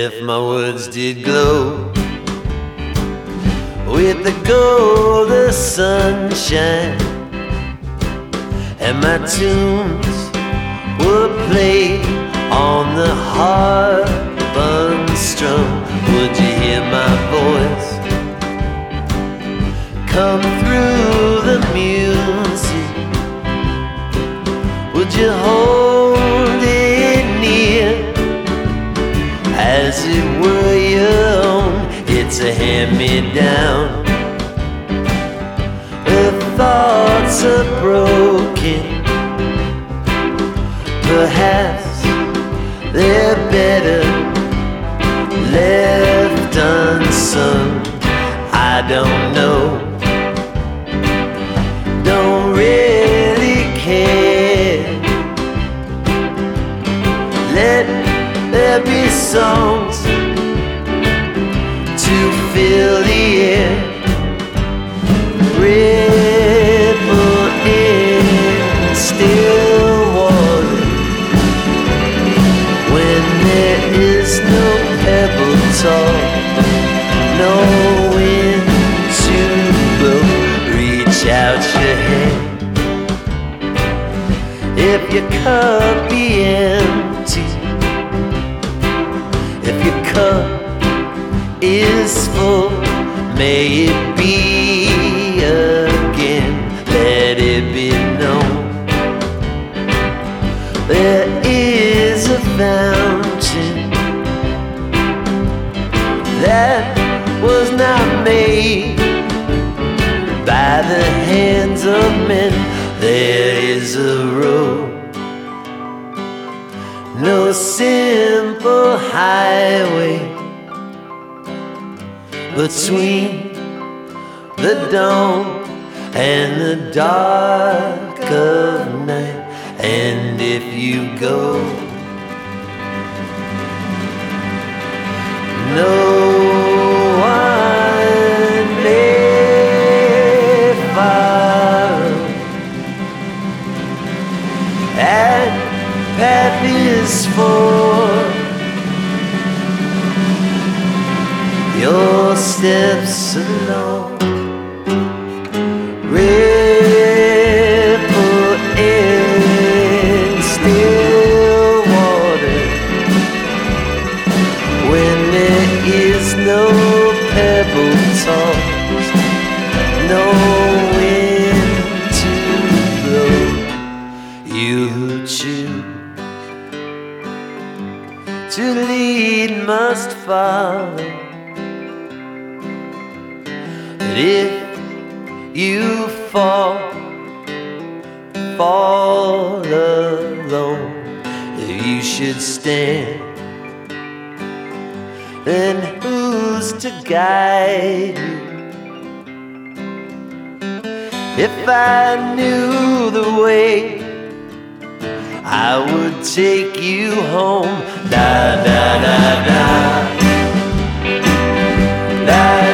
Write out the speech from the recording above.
if my words did glow with the gold of sunshine, and my tunes would play on the harp unstrung, would you hear my voice come through the music? Would you hold it near as it were your own? It's a hand-me-down. The thoughts are broken, perhaps they're better left unsung. I don't know, don't really care. Let there be songs to fill the air, ripple in still water when there is no pebble tall, no wind to blow. Reach out your hand if your cup be empty, if your cup is full, may it be again. Let it be known there is a fountain that was not made by the hands of men. There is a road, no simple highway between the dawn and the dark of night. And if you go, no one may follow, and path is for your steps alone. Ripple in still water when there is no pebble tossed, no wind to blow. You who choose to lead must follow. But if you fall alone, if you should stand, then who's to guide you? If I knew the way, I would take you home. Da da da da da.